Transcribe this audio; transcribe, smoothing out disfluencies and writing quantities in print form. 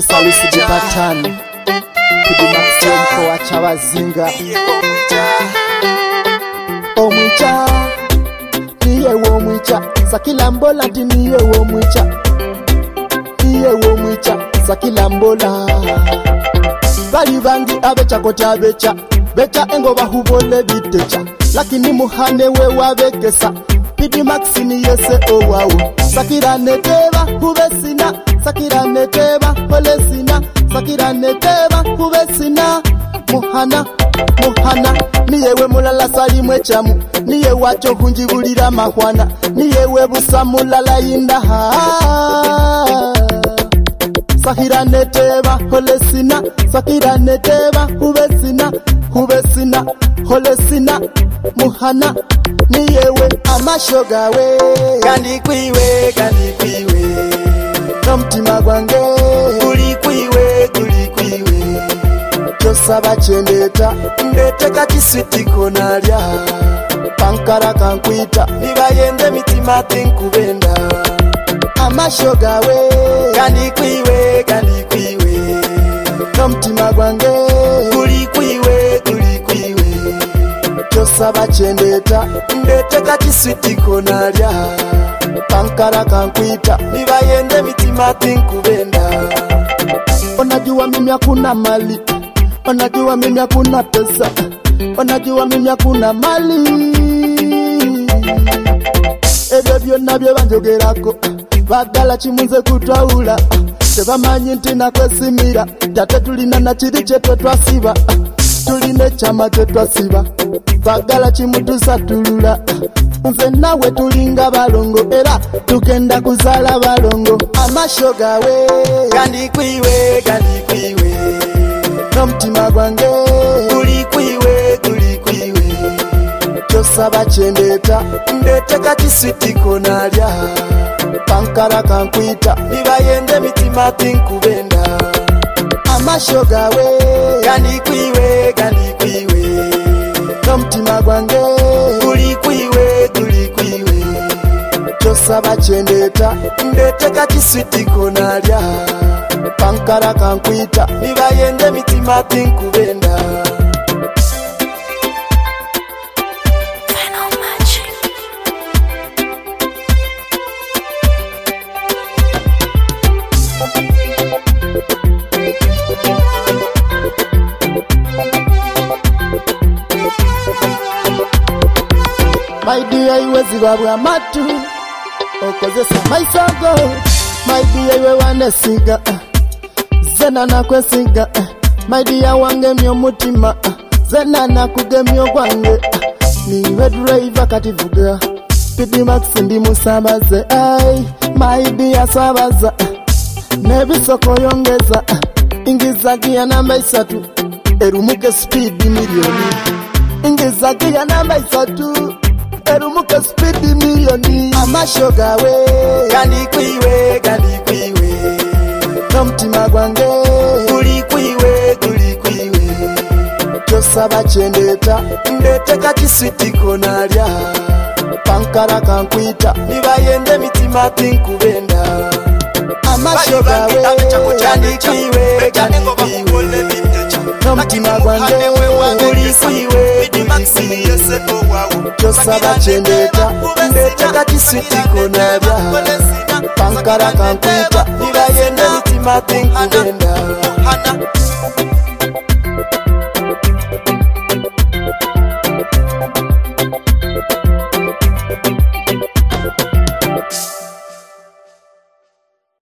producer Lucy Batani Kudimaxen kwa chabazinga Omwicha niye womwicha sakila mbola ndi niye womwicha sakila mbola bali bangi abecha kota becha engo bahubole bitecha lakini muhane we wabekesa Pidi Maxini yese owawo sakira neteba hubesina sakira neteba holesina sakira neteba hubesina muhana niyewe mulala sali mwechamu niye wacho kunjibulira mahwana niyewe busa mulala indaha sakira neteba holesina sakira neteba hubesina holesina muhana niyewe amashoga we kandi kwiwe nomtima gwange kuli kwiwe kyosaba kyendeta ndeteka kisitiko nalya pankara kankwita nibayende mitima tinkubenda amashoga we kandi kwiwe nomtima gwange kuli kwiwe kyosaba kyendeta ndeteka kisitiko nalya pankara kankwita nibayende mitima tinkubenda Onajua mimi hakuna mali Onajua mimi hakuna pesa Onajua mimi hakuna mali Ebyo byonna bye banjogerako bagala kimunze kutwawula tebamanyi nti nakwesimira tate tulina na kiri kye twasiba tulina ekyama kye twasiba bagala kimutusatulula nze nawe tulinga balongo era tugenda kuzaala balongo amasho gawe kandi kwiwe nomtima gwange kuli kwiwe kyosaba kyendeta ndeteka kisitiko nalya pankara kankwita nibayende mitima tinkubenda amasho gawe kandi kwiwe nomtima gwange kuli kwiwe kyosaba kyendeta ndeteka kisitiko nalya pankara kankwita nibayende mitima tinkubenda My dear iwezi babwa matu okozesa maisogo My dear iwe wanesiga zena nakwesiga My dear wangemyo mutima zena nakugemyo gwange niwe driver kativuga Pidi Max ndi musabaze My dear sabaza nebisoko yongeza ingiza gia namba 3 erumuke speed milioni ingiza gia namba 3 erumuke speed milioni amasho gawe kandi kwiwe nomtima gwange kuli kwiwe kyosaba kyendeta ndeteka kisitiko nalya pankara kankwita nibayende mitima tinkubenda amasho gawe kandi kwiwe nomtima gwange kuli kwiwe kyosaba kyendeta ndeteka kisitiko nalya pankara kankwita nibayende mitima tinkubenda